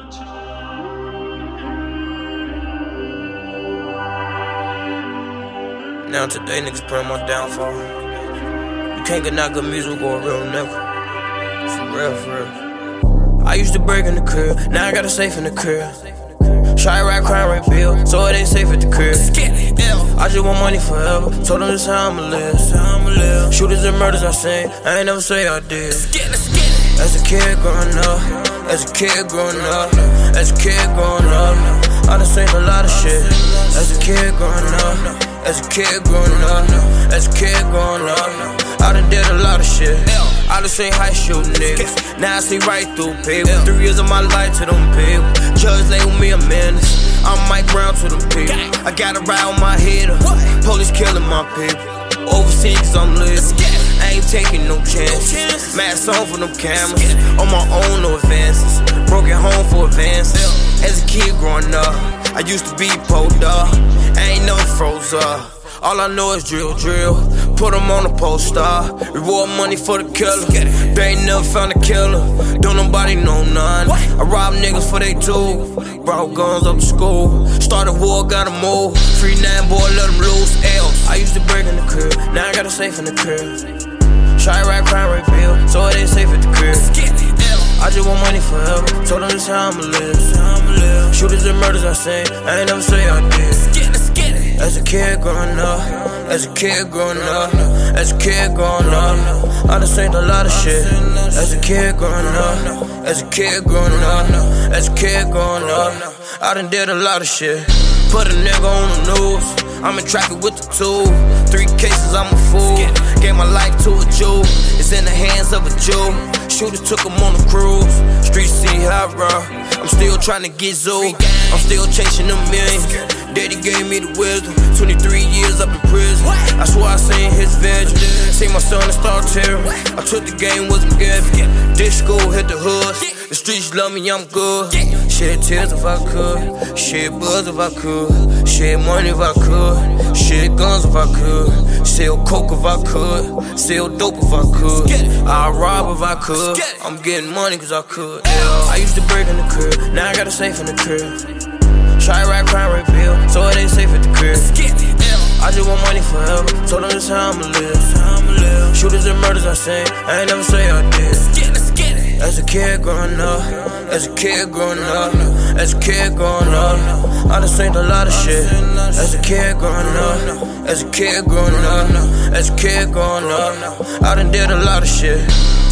Now today niggas praying my downfall. You can't get not good music or a real nigga. For real, for real. I used to break in the crib, now I got a safe in the crib. Try rap, crime rate bill, so it ain't safe at the crib. I just want money forever, told them this how I'ma live. Shooters and murders I seen, I ain't never say I did. As a kid growing up, as a kid growing up, as a kid growing up, I done seen a lot of shit. As a kid growing up, as a kid growing up, as a kid growing up, I done did a lot of shit. I done seen high shooting niggas, now I see right through people. 3 years of my life to them people, judge label me a menace. I'm Mike Brown to them people, I got a ride on my head, police killing my people. Overseas cause I'm living, I ain't taking no chances. Mask on for them cameras, on my own no advances. Broken home for advances. As a kid growing up, I used to be pulled up, I ain't never froze up. All I know is drill, put them on a poster. Reward money for the killer, they ain't never found a killer. Don't nobody know none. I rob niggas for they too. Brought guns up to school, started war, gotta move. Free 9 boy, let them loose, L's. I used to break in the crib, now I got a safe in the crib. Try rap, crime rate bill, so it ain't safe at the crib. I just want money forever, told them this how I'ma live. Shooters and murders I seen, I ain't never say I did. As a kid growing up, as a kid growing up, as a kid growing up, I done seen a lot of shit. As a kid growing up, as a kid growing up, as a kid growing up, I done did a lot of shit. Put a nigga on the news, I'm in traffic with the tool. 3 cases, I'm a fool. Gave my life to a Jew, it's in the hands of a Jew. Shooters took him on a cruise, streets see how I run. I'm still trying to get zoo, I'm still chasing them millions. Daddy gave me the wisdom, 23 years up in prison. I swear I seen his vision, seen my son and start tearing. I took the game, wasn't given. This school hit the hood, the streets love me, I'm good. Shed tears if I could, shed buzz if I could, shed money if I could, shed guns if I could, sell coke if I could, sell dope if I could, I'll rob if I could. I'm getting money cause I could. I used to break in the crib, now I got a safe in the crib. Try rap, crime rate bill, so it ain't safe at the crib. I just want money forever, told them this how I'ma live. Shooters and murders I seen, I ain't never say I did. As a kid growing up, as a kid growing up, as a kid growing up, I done seen a lot of shit. As a kid growing up, as a kid growing up, as a kid growing up, I done did a lot of shit.